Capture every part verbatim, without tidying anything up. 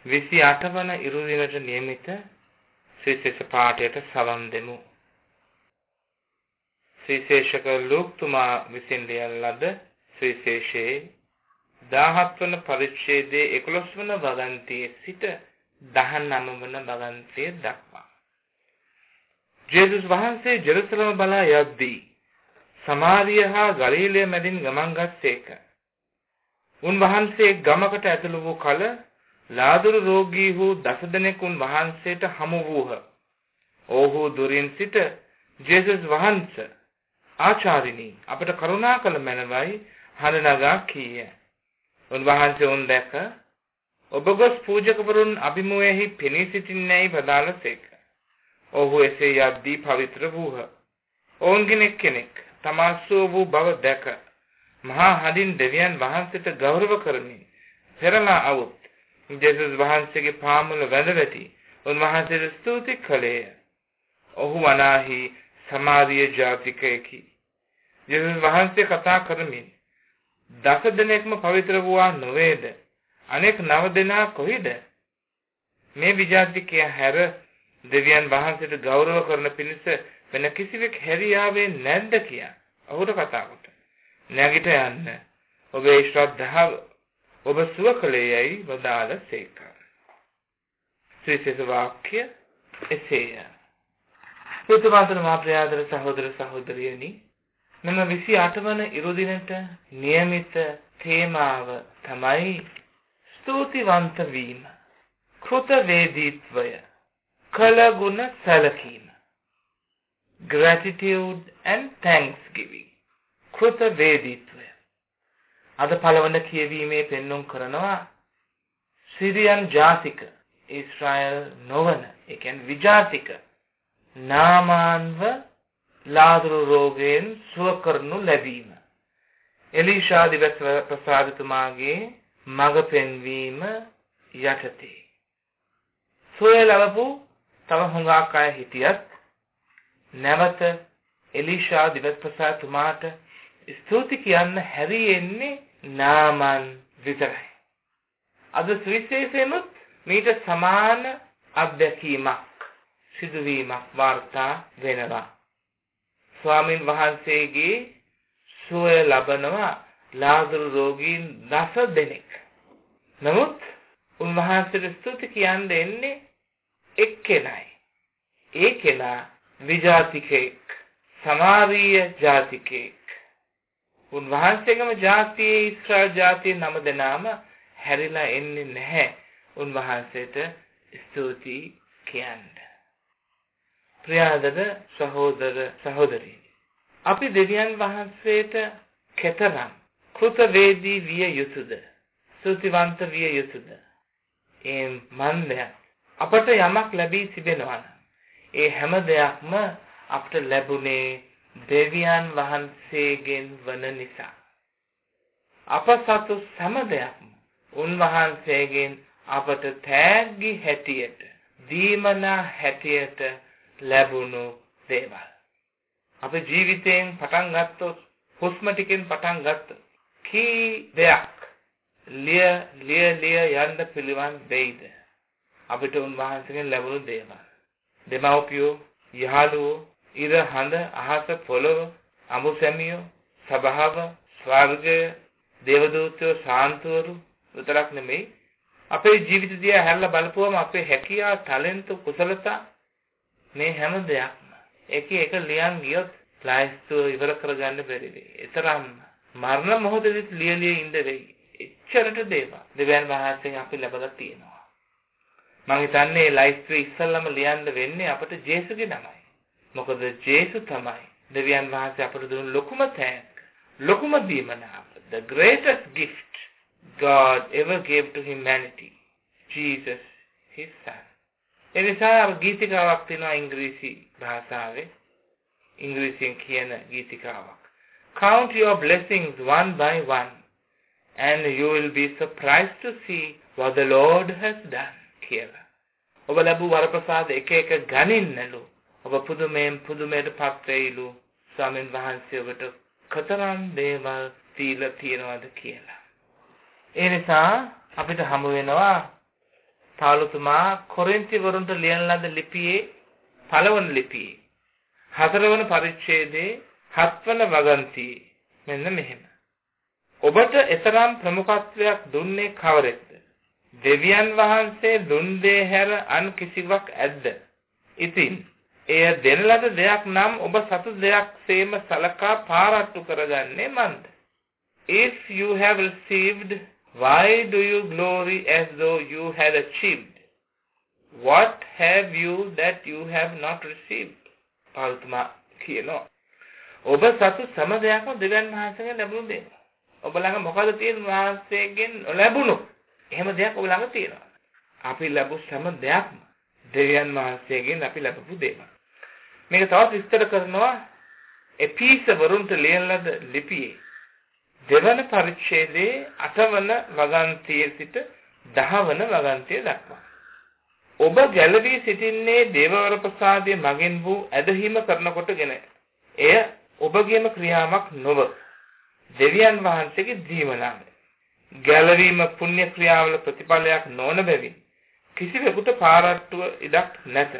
විසිඅට වන ඉරුදිනට නියමිත ශ්‍රීශේෂ පාඨයට සවන් දෙමු. ශ්‍රීශේෂක ලූක්තුමා විසින් ලියන ලද ශ්‍රීශේෂයේ දහහත් වන පරිච්ඡේදයේ එකොළොස් වන වගන්තියේ සිට දහනව වන වගන්තිය දක්වා. ජේසුස් වහන්සේ ජෙරුසලම බලා යද්දී සමාරිය හා ගලීලය මැදින් ගමන් ගත්සේක. උන්වහන්සේ ගමකට ඇතුළු වූ කල ලාදුරු රෝගී වූ දස දෙනෙක් උන්වහන්සේට හමු වූහ. ඔව්හු දුරින් සිට ජේසුස් වහන්සේ ආචාර්යනි අපට කරුණා කළ මැනවයි හඬ නගා කීය. උන්වහන්සේ උන් දැක ඔබ ගොස් පූජකවරුන් අභිමුවේහි පෙනී සිටින්නේයි වදාළසේක. ඔහු එසේ යද්දී පවිත්‍ර වූහ. ඔවුන්ගෙන් එක්කෙනෙක් තමාසෝ වූ බව දැක මහා හඬින් දෙවියන් වහන්සේට ගෞරව කරමින් පෙරලා අවුත් ජේසුස් වහන්සේගේ පාමුල වැඳ වැටි උන්වහන්සේට ස්තුති කළේය. ඔහු වනාහි සමාරිය ජාතිකයෙකි. ජේසුස් වහන්සේ කතා කරමින් දස දෙනෙක්ම පවිත්‍ර වූවා නොවේද? අනෙක් නව දෙනා කොහිද? මේ විජාතිකයා හැර දෙවියන් වහන්සේට ගෞරව කරන පිණිස වෙන කිසිවෙක් හැරියාවේ නැද්ද කියා ඔහුට කතා කොට නැගිට යන්න ඔබේ ශ්‍රද්ධාව ඔබ සුව කළේ යයි වදාළසේක. ශ්‍රීශේෂ වාක්‍ය එසේය. පුතුමාතුන මා ප්‍රියාදර සහෝදර සහෝදරියනි, මෙම විසිඅට වන ඉරුදිනට નિયમિત තේමාව තමයි ස්තුතිවන්ත වීම, කෘතවේදීත්වය, කළගුණ සැලකීම. Gratitude and thanksgiving. කෘතවේදීත්වය. අද පළවන කියවීමේ පෙන්වුම් කරනවා සිරියන් ජාතික ඊශ්‍රායල් නොවන, ඒ කියන්නේ විජාතික නාමාන්ව ලාදුරු රෝගයෙන් සුව කරනු ලැබීම. එලීෂා දිවස් ප්‍රසාදතුමාගේ මඟ පෙන්වීම යටතේ සුවය ලැබපු තව හුඟක් අය හිටියත් නැවත එලීෂා දිවස් ප්‍රසාදතුමාට ස්තුති කියන්න හැරියෙන්නේ නාමන් විතරයි. අද සුවිශේෂයෙන්ම මීට සමාන අත්දැකීමක් සිදුවීමක් වාර්තා වෙනවා. ස්වාමින් වහන්සේගේ සුවය ලබනවා ලාදුරු රෝගීන් දස දෙනෙක්. නමුත් උන්වහන්සේට ස්තුති කියන්න එන්නේ එක්කෙනයි. ඒ කෙනා විජාතිකෙක්, සමාරීය ජාතිකෙක්. උන්වහන්සේගම ජාතියේ ඊශ්‍රායල් ජාතියේ නම දෙනාම හැරිලා එන්නේ නැහැ උන්වහන්සේට ස්තුති කියන්න. ප්‍රියාදර සහෝදර සහෝදරී, අපි දෙවියන් වහන්සේට කෙතරම් කෘතවේදී විය යුතුද? ස්තුතිවන්ත විය යුතුද? ඒ මන්දය අපට යමක් ලැබී තිබෙනවා නම් ඒ හැම දෙයක්ම අපට ලැබුණේ දෙවියන් වහන්සේගෙන් වන නිසා. අප සතු සෑම දෙයක්ම උන්වහන්සේගෙන් අපට තෑග්ගි හැටියට, දීමනා හැටියට ලැබුණු දේවල්. අපේ ජීවිතයෙන් පටන් ගත්තොත්, හුස්ම ටිකෙන් පටන් ගත්තොත් කී දෙයක් ලිය ලිය ලිය යන්න පිළිවන් වෙයිද අපිට උන්වහන්සේගෙන් ලැබුණු දේවල්. දෙමව්පියෝ, යහළුවෝ, ඉර හඳ, අහස, පොළොව, අමුසැමියෝ, සභාව, ස්වර්ගය, දේවදූතයෝ, සාන්තුවරු විතරක් නෙමෙයි, අපේ ජීවිත දිහා හැරලා බලපුවම අපේ හැකියාව, ටැලන්ට්, කුසලතා, මේ හැම දෙයක්ම එක එක ලියන් ගියොත් ලයිස්තුව ඉවර කරගන්න බැරි වෙයි. ඒතරම් මරණ මොහොතේදී ලියලිය ඉඳ වෙයි. එච්චරට දේවල් දෙවියන් වහන්සේගෙන් අපි ලැබලා තියෙනවා. මම හිතන්නේ ලයිස්තුවේ ඉස්සල්ලාම ලියන්න වෙන්නේ අපට ජේසුගේ නමයි. මොකද ජේසු තමයි දෙවියන් වහන්සේ අපට දුන්න ලොකුම තෑග්ග, ලොකුම දීමනාව. The greatest gift God ever gave to humanity, Jesus, his son. එනිසා ගීතිකාවක් තියෙනවා ඉංග්‍රීසි භාෂාවේ, ඉංග්‍රීසියෙන් කියන ගීතිකාවක්. Count your blessings one by one and you will be surprised to see what the Lord has done කියලා. ඔබ ලැබු වරප්‍රසාද එක එක ගණින්නලු. ඔබ පුදුමයෙන් පුදුමයට පත් වෙයිලු. ස්වාමීන් වහන්සේ ඔබට කතරම් දේවල් දීලා තියෙනවද කියලා. ඒ නිසා අපිට හමු වෙනවා පාලුතුමා කොරින්ති වරුන්ට ලියන ලද ලිපියේ පළවන ලිපියේ හතරවන පරිච්ඡේදයේ හත්වන වගන්තියේ මෙන්න මෙහෙම. ඔබට එතරම් ප්‍රමුඛත්වයක් දුන්නේ කවරෙක්ද? දෙවියන් වහන්සේ දුන් දේ හැර අන් කිසිවක් ඇද්ද? ඉතින් එය දෙන ලද දෙයක් නම් ඔබ සතු දෙයක් සේම සලකා පාරට්ටු කරගන්නේ මන්ද? If you have received, why do you glory as though you had achieved? What have you that you have not received? පාලුතුමා කියනවා ඔබ සතු සම දෙයක්ම දෙවියන් වහන්සේගෙන් ලැබුණු දෙයක්. ඔබ ළඟ මොකද තියෙන වහන්සේගෙන් ලැබුණු? එහෙම දෙයක් ඔබ ළඟ තියෙනවා. අපි ලැබු සම දෙයක්ම දෙවියන් වහන්සේගෙන් අපි ලැබපු දෙයක්. මේක තවත් විස්තර කරනවා එපීස වරුන්ට ලියන ලද ලිපියේ දෙවන පරිච්ඡේදයේ අටවන වගන්තියේ සිට දහවන වගන්තිය දක්වා. ඔබ ගැලවී සිටින්නේ දේවවර ප්‍රසාදයේ මගින් වූ ඇදහිම කරනකොටගෙන එය ඔබගේම ක්‍රියාවක් නොව දෙවියන් වහන්සේගේ දීමනාවයි. ගැලවීම පුණ්‍ය ක්‍රියාවල ප්‍රතිඵලයක් නොවන බැවින් කිසිවෙකුට පාරට්ටුව ඉඩක් නැත.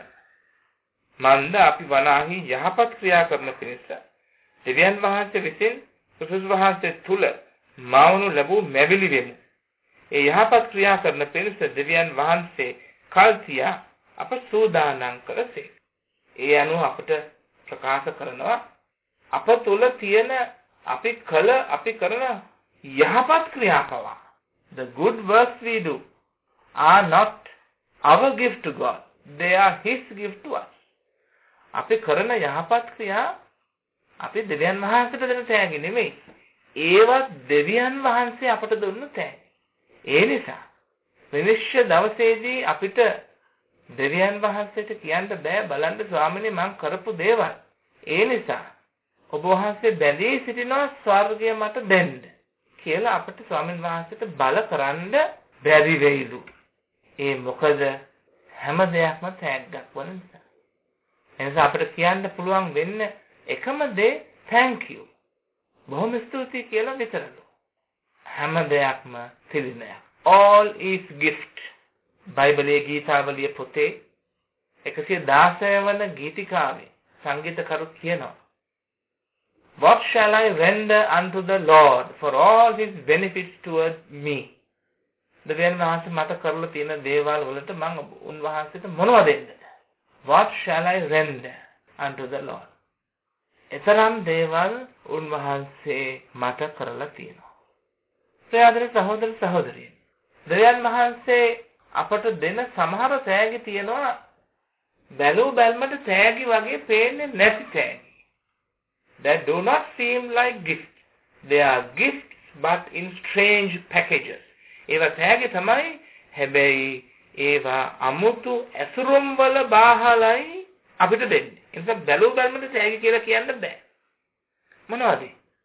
මන්ද අපි වනාහි යහපත් ක්‍රියා කරන පිණිස දෙවියන් වහන්සේ විසින් ක්‍රිස්තුස් වහන්සේ තුල මාවනු ලැබූ මැවිලි වෙමු. ඒ යහපත් ක්‍රියා කරන පිණිස දෙවියන් වහන්සේ කල්තියා අප සූදානම් කළසේ. ඒ අනුව අපට ප්‍රකාශ කරනවා අප තුල තියෙන අපි කළ අපි කරන යහපත් ක්‍රියාපවා. The good works we do are not our gift to God. They are His gift to us. අපි කරන යහපත් ක්‍රියා අපි දෙවියන් වහන්සේට දෙන තෑගි නෙමෙයි. ඒවත් දෙවියන් වහන්සේ අපට දුන්න තෑගි. ඒ නිසා විනිශ්චය දවසේදී අපිට දෙවියන් වහන්සේට කියන්න බෑ බලන්න ස්වාමීනි මං කරපු දේවල්. ඒ නිසා ඔබ වහන්සේ බැඳී සිටිනවා ස්වර්ගය මට දෙන්න කියලා අපිට ස්වාමීන් වහන්සේට බල කරන්න බැරි වෙයිලු. ඒ මොකද හැම දෙයක්ම තෑග්ගක් වන නිසා. එනිසා අපිට කියන්න පුළුවන් වෙන්නේ එකම දේ thank you. බොහොම ස්තුතියි කියලා විතරලු. හැම දෙයක්ම තිලිනයක්. All is gift. බයිබලයේ ගීතාවලිය පොතේ එකසිය දාසය වන ගීතිකාවේ සංගීතකරු කියනවා What shall I render unto the Lord for all his benefits toward me? දෙවියන් වහන්සේ මට කරලා තියෙන දේවල් වලට මම උන්වහන්සේට මොනවද දෙන්නද? What shall I render unto the Lord? එතරම් දේවල් උන්වහන්සේ මට කරලා තියෙනවා. ප්‍රියදර සහෝදර සහෝදරියනි, දෙවියන් වහන්සේ අපට දෙන සමහර තෑගි තියෙනවා බැලූ බැල්මට තෑගි වගේ පේන්නේ නැති තෑගි. That do not seem like gifts. They are gifts but in strange packages. ඒවා තෑගි තමයි හැබැයි ඒවා අමුතු ඇසුරුම් වල බාහලයි අපිට දෙන්නේ. ඒ නිසා බැලූ බැල්මට තෑගි කියලා කියන්න බෑ. මොනවද?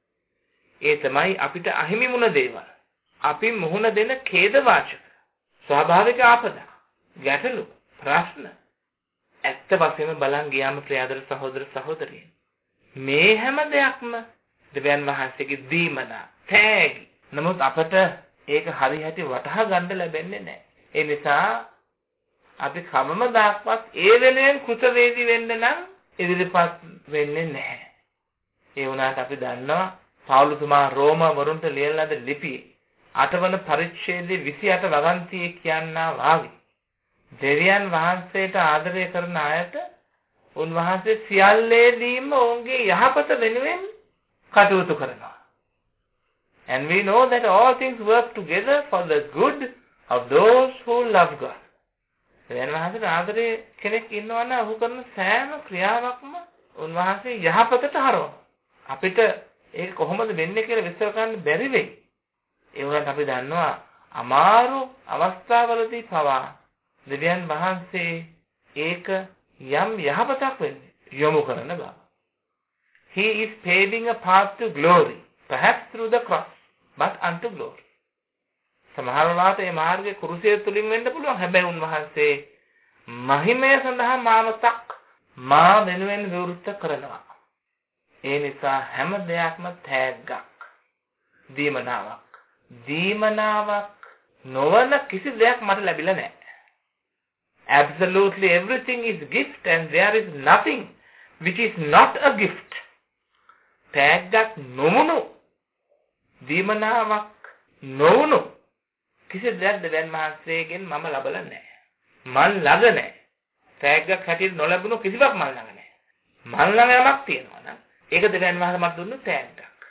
ඒ තමයි අපිට අහිමි වුණ දේවල්. අපි මුහුණ දෙන ඛේද වාචක, ස්වාභාවික ආපදා, ගැටලු, ප්‍රශ්න. ඇත්ත වශයෙන්ම බලන් ගියාම ප්‍රියදර සහෝදර සහෝදරියනි, මේ හැම දෙයක්ම දෙවියන් වහන්සේගේ දීමනා, තෑගි. නමුත් අපට ඒක හරියට වටහා ගන්න ලැබෙන්නේ නැහැ. ඒ නිසා අපි කමම දාක්වත් ඒ වෙනුවෙන් කෘතවේදී වෙන්න නම් ඉදිරිපත් වෙන්නේ නැහැ. ඒ වුණාට අපි දන්නවා පෞලුතුමා රෝම වරුන්ට ලියන ලද ලිපියේ අටවන පරිච්ඡේදයේ විසි අට වගන්තියේ කියනා වාගේ දෙවියන් වහන්සේට ආදරය කරන අයට උන්වහන්සේ සියල්ලේදීම ඔවුන්ගේ යහපත වෙනුවෙන් කටයුතු කරනවා. And we know that all things work together for the good of those who love God. දෙවියන් වහන්සේට ආදරය කෙනෙක් ඉන්නවා නම් ඔහු කරන සෑම ක්‍රියාවක්ම උන්වහන්සේ යහපතට හරවනවා. අපිට ඒක කොහොමද වෙන්නේ කියලා විස්තර කරන්න බැරි වෙයි. ඒ වුණාට අපි දන්නවා අමාරු අවස්ථාවලදී පවා දෙවියන් වහන්සේ ඒක යම් යහපතක් වෙන්නේ යොමු කරන බව. He is paving a path to glory, perhaps through the cross, but unto glory. සමහර වෙලාවට මේ මාර්ගයේ කුරුසිය තුලින් වෙන්න පුළුවන්. හැබැයි උන්වහන්සේ මහිමය සඳහා මාවතක් මා වෙනුවෙන් විවෘත කරනවා. ඒ නිසා හැම දෙයක්ම තෑග්ගක්, දීමනාවක්. දීමනාවක් නොවන කිසි දෙයක් මට ලැබිලා නැහැ. Absolutely everything is gift and there is nothing which is not a gift. තෑග්ගක් නොවුණු දීමනාවක් නොවුණු කිසි දෙයක් දෙවියන් වහන්සේගෙන් මම ලබලා නැහැ. මන් ළඟ නැහැ. තෑග්ගක් හැටියට නොලැබුණු කිසිවක් මන් ළඟ නැහැ. මන් ළඟ යමක් තියෙනවා නම් ඒක දෙවියන් වහන්සේ මට දුන්නු තෑග්ගක්.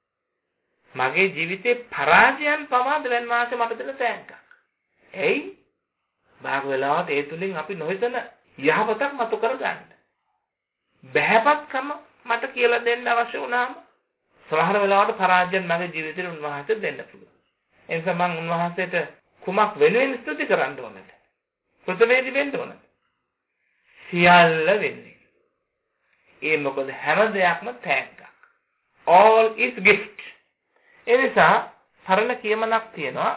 මගේ ජීවිතේ පරාජයන් පවා දෙවියන් වහන්සේ මට දෙන තෑග්ගක්. එයි භාග වෙලාවට ඒ තුලින් අපි නොහිතන යහපතක් මතු කරගන්න. බහැපත්කම මට කියලා දෙන්න අවශ්‍ය වුණාම සමහර වෙලාවට පරාජයන් මගේ ජීවිතේ උන්වහන්සේ දෙන්න පුළුවන්. ඒ නිසා මම උන්වහන්සේට කුමක් වෙනුවෙන් ස්තුති කරන්න ඕනද? කෘතවේදී වෙන්න ඕනද? සියල්ල වෙන්නේ. ඒ මොකද හැම දෙයක්ම තෑග්ගක්. All is gift. ඒ නිසා සරල කියමනක් තියෙනවා.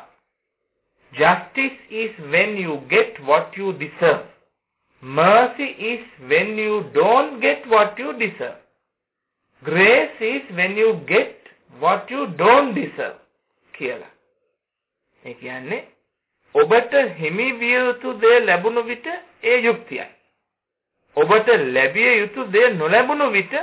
Justice is when you get what you deserve. Mercy is when you don't get what you deserve. Grace is when you get what you don't deserve. කියලා. ඒ කියන්නේ ඔබට හිමි විය යුතු දේ ලැබුණු විට ඒ යුක්තියයි. ඔබට ලැබිය යුතු දේ නොලැබුණු විට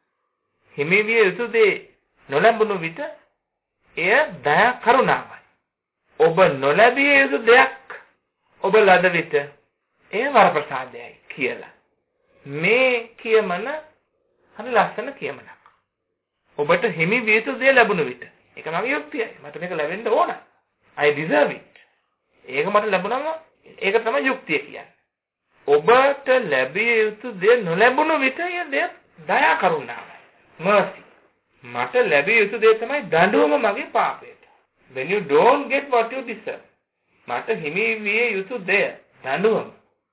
හිමි විය යුතු දේ නොලැබුණු විට එය දයා කරුණාවයි. ඔබ නොලැබිය යුතු දෙයක් ඔබ ලද විට එය වරප්‍රසාදයයි කියලා. මේ කියමන හරි ලස්සන කියමනක්. ඔබට හිමි විය යුතු දේ ලැබුණු විට ඒක මගේ යුක්තියයි. මට මේක ලැබෙන්න ඕන. I deserve it. ඒක මට ලැබුණම ඒක තමයි යුක්තිය කියන්නේ. ඔබට ලැබිය යුතු දේ නොලැබුණු විට එය දයා කරුණාවයි. mercy. මට ලැබිය යුතු දේ තමයි දඬුවම මගේ පාපයට. When you don't get what you deserve. මට හිමි විය යුතු දේ දඬුවම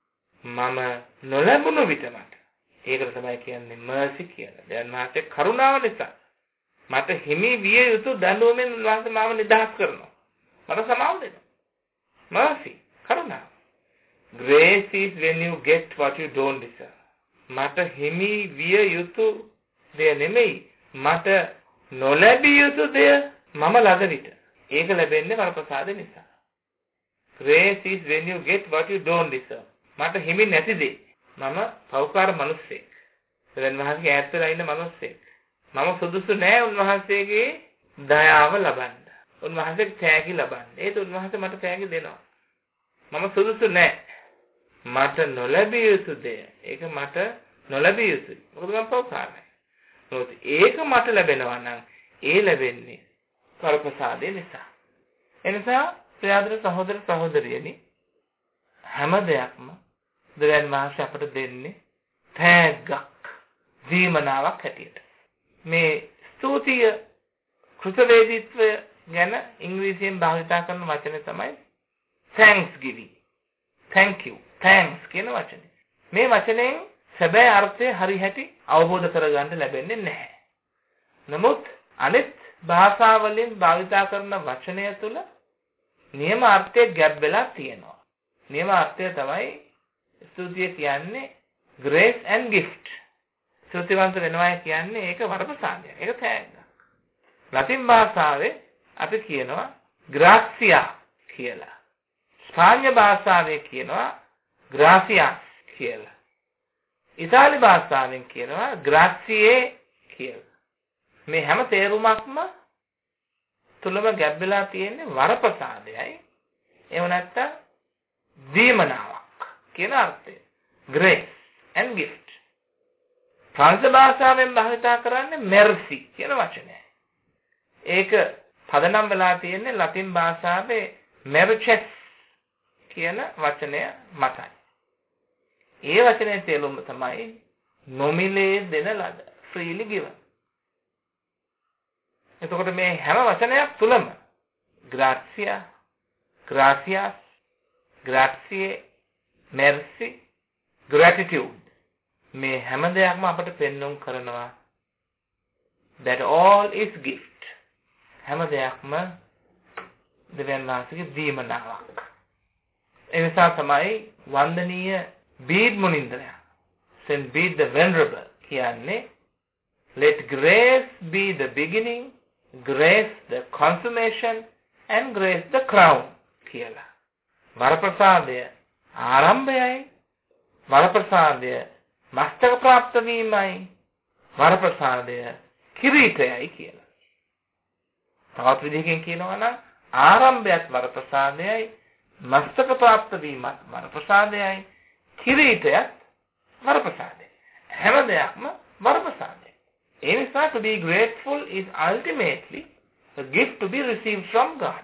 මම නොලැබුණු විට මට ඒකට තමයි කියන්නේ mercy කියලා. දැන් මාසේ කරුණාව නිසා මට හිමි විය යුතු දඬුවමෙන් උන්වහන්සේ මාව නිදහස් කරනවා. මට සමාව දෙනවා. mercy කරුණාව. Grace is when you get what you don't deserve. මට හිමි විය යුතු දේ නෙමෙයි මට නොලැබිය යුතු දේ මම ලද විට ඒක ලැබෙන්නේ වරප්‍රසාද නිසා. Grace is when you get what you don't deserve. මට හිමි නැති දේ මම පෞකාර මිනිස්සෙක්. දෙවියන් වහන්සේ ඈත් වෙලා ඉන්න මිනිස්සෙක්. මම සුදුසු නෑ උන්වහන්සේගේ දයාව ලබන්න. උන්වහන්සේගේ තෑගි ලබන්න. ඒක උන්වහන්සේ මට තෑගි දෙනවා. මම සුදුසු නෑ. මට නොලැබිය යුතු දේ ඒක මට නොලැබිය යුතුයි. මොකද මම පෞකාරයි. මොකද ඒක මට ලැබෙනවා නම් ඒ ලැබෙන්නේ වරප්‍රසාදේ නිසා. එනිසා ප්‍රියාදර සහෝදර සහෝදරියනි හැම දෙයක්ම දෙවියන් වහන්සේ අපට දෙන්නේ තෑග්ගක් දීමනාවක් හැටියට. මේ ස්තුතිය කෘතවේදීත්වය ගැන ඉංග්‍රීසියෙන් භාවිත කරන වචනේ තමයි thanksgiving. Thank you. Thanks කියන වචනේ. මේ වචනයෙන් සැබෑ අර්ථය හරි හැටි අවබෝධ කරගන්න ලැබෙන්නේ නැහැ. නමුත් අනිත් භාෂාවලින් භාවිත කරන වචනය තුල නියම අර්ථය ගැබ් වෙලා තියෙනවා. නියම අර්ථය තමයි ස්තුතිය කියන්නේ grace and gift. ස්තුතිවන්ත වෙනවා කියන්නේ ඒක වරප්‍රසාදයක්. ඒක තෑග්ගක්. ලතින් භාෂාවේ අපි කියනවා gracia කියලා. ස්පාඤ්ඤ භාෂාවේ කියනවා gracias කියලා. ඉතාලි භාෂාවෙන් කියනවා grazie කියලා. මේ හැම තේරුමක්ම තුලම ගැබ් වෙලා තියෙන්නේ වරප්‍රසාදයයි. එහෙම නැත්නම් දීමනාවක් කියන අර්ථය. Grace and gift. ප්‍රංශ භාෂාවෙන් භාවිත කරන්නේ mercy කියන වචනයයි. ඒක පදනම් වෙලා තියෙන්නේ ලතින් භාෂාවේ merces කියන වචනය මතයි. ඒ වචනේ තේරුම තමයි නොමිලේ දෙන ලද. freely given. එතකොට මේ හැම වචනයක් තුලම gracia, gracias, grazie, mercy, gratitude මේ හැම දෙයක්ම අපට පෙන්වුම් කරනවා that all is gift. හැම දෙයක්ම දෙවියන් වහන්සේගේ දීමනාවක්. ඒ නිසා තමයි වන්දනීය බීඩ් මුනින්දරයා Saint Bede the Venerable කියන්නේ let grace be the beginning, grace the consummation and grace the crown කියලා. වරප්‍රසාදය ආරම්භයයි වරප්‍රසාදය මස්තක ප්‍රාප්ත වීමයි වරප්‍රසාදය කිරීටයයි කියලා. තවත් විදිහකින් කියනවා නම් ආරම්භයත් වරප්‍රසාදයයි මස්තක ප්‍රාප්ත වීමත් වරප්‍රසාදයයි කිරීටයත් වරප්‍රසාදයයි. හැම දෙයක්ම වරප්‍රසාදයයි. ඒ නිසා to be grateful is ultimately a gift to be received from God.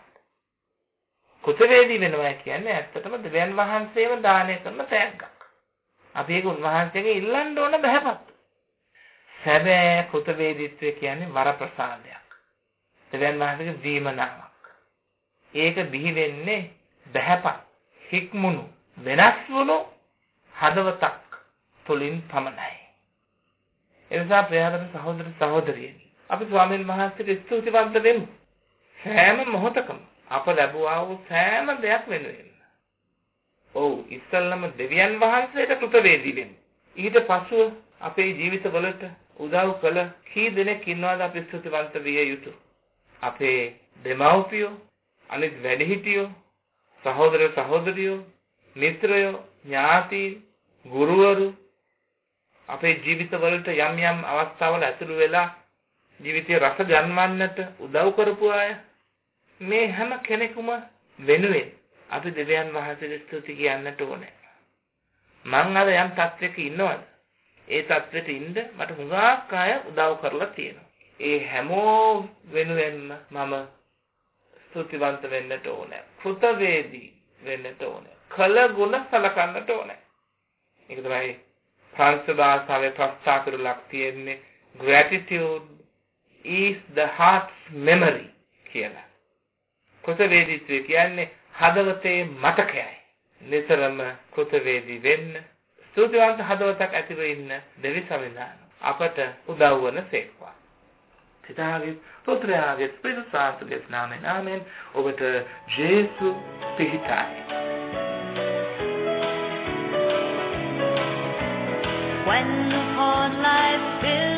කුසලයේදී වෙනවා කියන්නේ ඇත්තටම දෙවියන් වහන්සේම දානය කරන තෑග්ගක්. අපි ඒක උන්වහන්සේගෙන් ඉල්ලන්න ඕන බහැපත්. සැබෑ කුසලයේදීත්වය කියන්නේ වරප්‍රසාදයක්. දෙවියන් වහන්සේගේ දීමනාවක්. ඒක බිහි වෙන්නේ බහැපත්, හික්මුණු, වෙනස් වුණු හදවතක් තුලින් පමණයි. එනිසා ප්‍රියවන්ත සහෝදර සහෝදරියනි, අපි ස්වාමීන් වහන්සේට ස්තුතිවන්ත වෙමු. සෑම මොහොතකම අප ලැබුවා වූ සෑම දෙයක් වෙනුවෙන්. ඔව්, ඉස්සල්ලාම දෙවියන් වහන්සේට කෘතවේදී වෙමු. ඊට පසුව අපේ ජීවිතවලට උදව් කළ කී දෙනෙක් ඉන්නවද අපි ස්තුතිවන්ත විය යුතු? අපේ දෙමව්පියෝ, අනිත් වැඩිහිටියෝ, සහෝදර සහෝදරියෝ, මිත්‍රයෝ, ඥාතීන්, ගුරුවරු අපේ ජීවිතවලට යම් යම් අවස්ථාවල ඇතුළු වෙලා ජීවිතයේ රස ගන්වන්නට උදව් කරපු අය, මේ හැම කෙනෙකුම වෙනුවෙන් අපි දෙවියන් වහන්සේට ස්තුති කියන්නට ඕනේ. මං අද යම් තත්ත්වයක ඉන්නවද? ඒ තත්ත්වෙට ඉන්න මට හුඟක් අය උදව් කරලා තියෙනවා. ඒ හැමෝම වෙනුවෙන්ම මම ස්තුතිවන්ත වෙන්නට ඕනේ. කෘතවේදී වෙන්නට ඕනේ. කළ ගුණ සලකන්නට ඕනේ. ඒක තමයි ප්‍රංශ භාෂාවේ ප්‍රස්තාව කරලා තියෙන්නේ gratitude is the heart's memory කියලා. කෘතවේදීත්වය කියන්නේ හදවතේ මතකයයි. නිතරම කෘතවේදී වෙන්න, ස්තුතිවන්ත හදවතක් ඇතිව ඉන්න දෙවි සමිඳාන අපට උදව් වන සේක්වා. පිතාගේ පුත්‍රයාගේ ස්පිරිතුගේ නාමයෙන් ආමෙන්. ඔබට ජේසු පිහිටයි. When upon life's